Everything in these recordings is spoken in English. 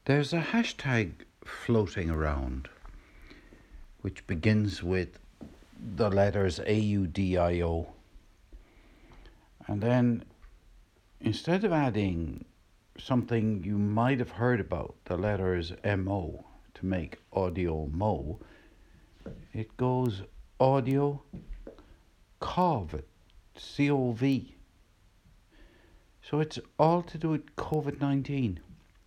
There's a hashtag floating around which begins with the letters AUDIO, and then instead of adding something you might have heard about, the letters MO to make audio mo, it goes audio COVID, COV. So it's all to do with COVID-19.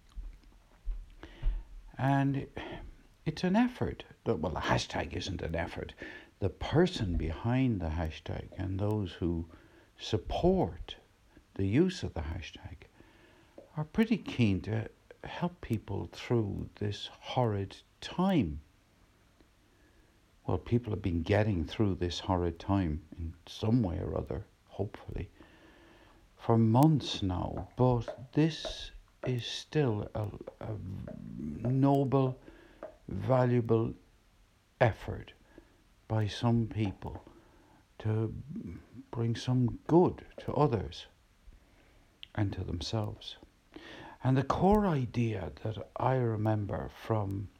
And it's an effort. Well, the hashtag isn't an effort. The person behind the hashtag and those who support the use of the hashtag are pretty keen to help people through this horrid time. Well, people have been getting through this horrid time in some way or other, hopefully, for months now. But this is still a noble, valuable effort by some people to bring some good to others and to themselves. And the core idea that I remember from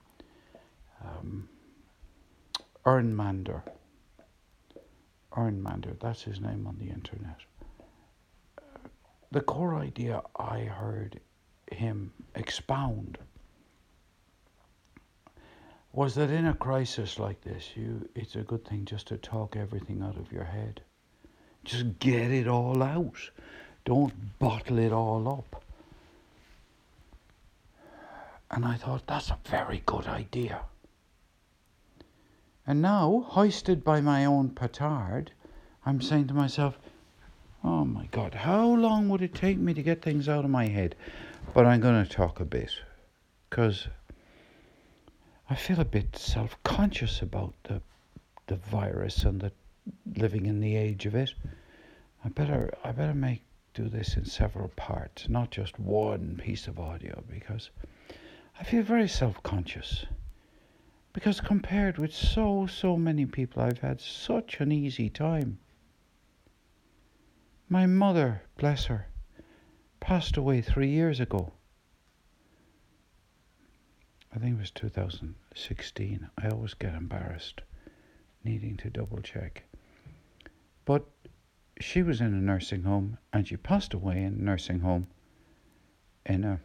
Ernmander, that's his name on the internet. The core idea I heard him expound was that in a crisis like this, it's a good thing just to talk everything out of your head. Just get it all out. Don't bottle it all up. And I thought, that's a very good idea. And now, hoisted by my own petard, I'm saying to myself, oh my God, how long would it take me to get things out of my head? But I'm going to talk a bit, because I feel a bit self-conscious about the virus and the living in the age of it. I better do this in several parts, not just one piece of audio, because I feel very self-conscious. Because compared with so many people, I've had such an easy time. My mother, bless her, passed away 3 years ago. I think it was 2016. I always get embarrassed needing to double check. But she was in a nursing home, and she passed away in a nursing home in a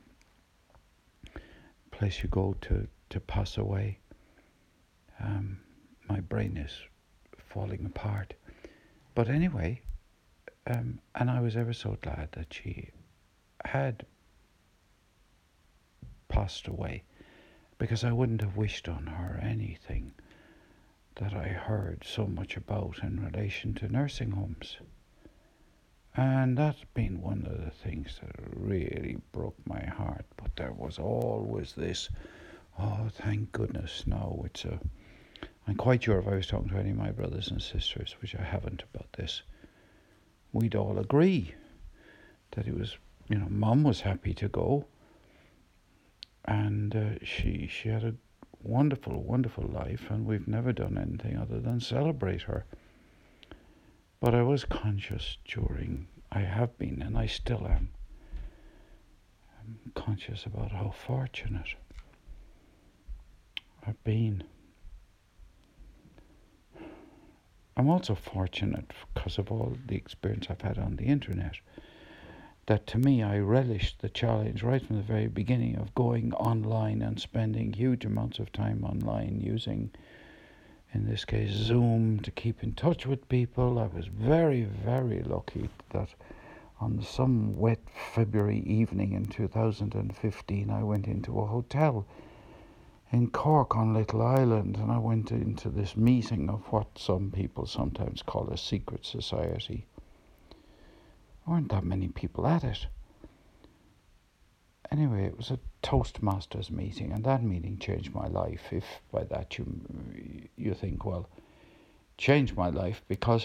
place you go to pass away. My brain is falling apart. But anyway, and I was ever so glad that she had passed away, because I wouldn't have wished on her anything that I heard so much about in relation to nursing homes. And that's been one of the things that really broke my heart. But there was always this, oh, thank goodness, now I'm quite sure if I was talking to any of my brothers and sisters, which I haven't about this, we'd all agree that it was, Mum was happy to go. And she had a wonderful, wonderful life, and we've never done anything other than celebrate her. But I was conscious I have been, and I still am, I'm conscious about how fortunate I've been. I'm also fortunate because of all the experience I've had on the internet, that to me I relished the challenge right from the very beginning of going online and spending huge amounts of time online using, in this case, Zoom, to keep in touch with people. I was very, very lucky that on some wet February evening in 2015 I went into a hotel in Cork on Little Island, and I went into this meeting of what some people sometimes call a secret society. There weren't that many people at it. Anyway, it was a Toastmasters meeting, and that meeting changed my life. If by that you think, well, changed my life, because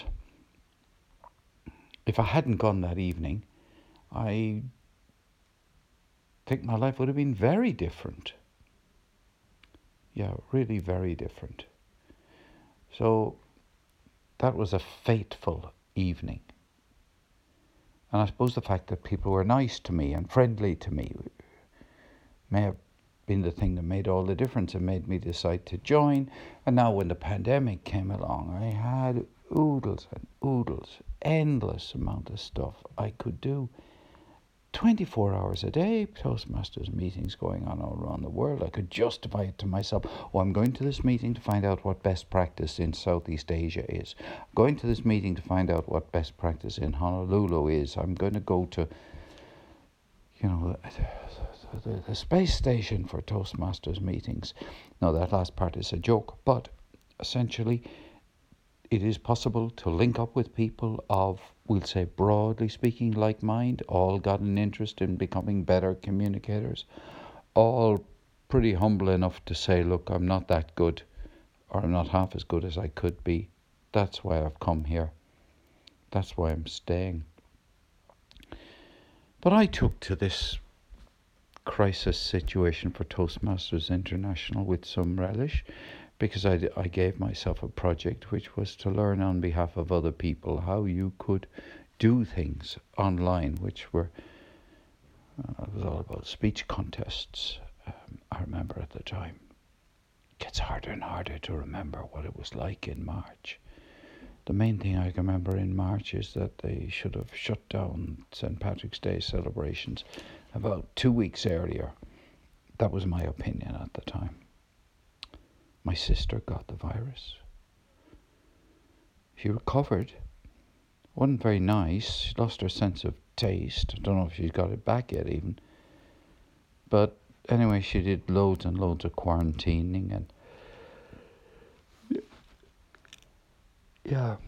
if I hadn't gone that evening, I think my life would have been very different. Yeah, really very different. So that was a fateful evening. And I suppose the fact that people were nice to me and friendly to me may have been the thing that made all the difference and made me decide to join. And now when the pandemic came along, I had oodles and oodles, endless amount of stuff I could do. 24 hours a day, Toastmasters meetings going on all around the world. I could justify it to myself. Oh, I'm going to this meeting to find out what best practice in Southeast Asia is. I'm going to this meeting to find out what best practice in Honolulu is. I'm going to go to, the space station for Toastmasters meetings. No, that last part is a joke, but essentially it is possible to link up with people of, we'll say, broadly speaking, like mind, all got an interest in becoming better communicators, all pretty humble enough to say, look, I'm not that good, or I'm not half as good as I could be. That's why I've come here. That's why I'm staying. But I took to this crisis situation for Toastmasters International with some relish, because I gave myself a project which was to learn on behalf of other people how you could do things online, which were, it was all about speech contests. I remember at the time. It gets harder and harder to remember what it was like in March. The main thing I can remember in March is that they should have shut down St. Patrick's Day celebrations about 2 weeks earlier. That was my opinion at the time. My sister got the virus. She recovered. Wasn't very nice. She lost her sense of taste. I don't know if she's got it back yet even. But anyway, she did loads and loads of quarantining and yeah.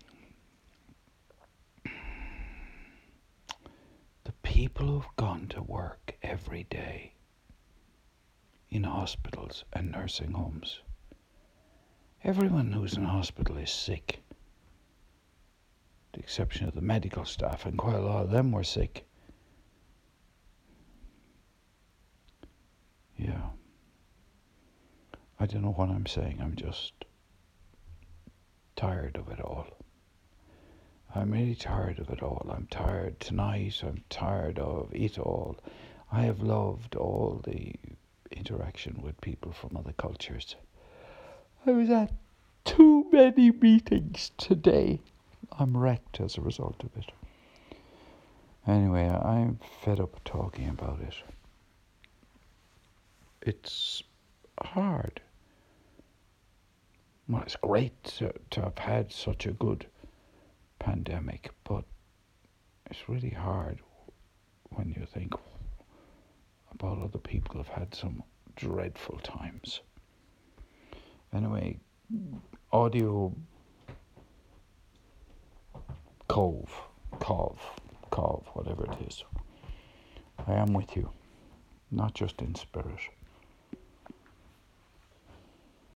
The people who've gone to work every day in hospitals and nursing homes. Everyone who's in hospital is sick. The exception of the medical staff, and quite a lot of them were sick. Yeah. I don't know what I'm saying. I'm just tired of it all. I'm really tired of it all. I'm tired tonight. I'm tired of it all. I have loved all the interaction with people from other cultures. I was at too many meetings today. I'm wrecked as a result of it. Anyway, I'm fed up talking about it. It's hard. Well, it's great to have had such a good pandemic, but it's really hard when you think about other people who've had some dreadful times. Anyway, audio cove, whatever it is. I am with you, not just in spirit.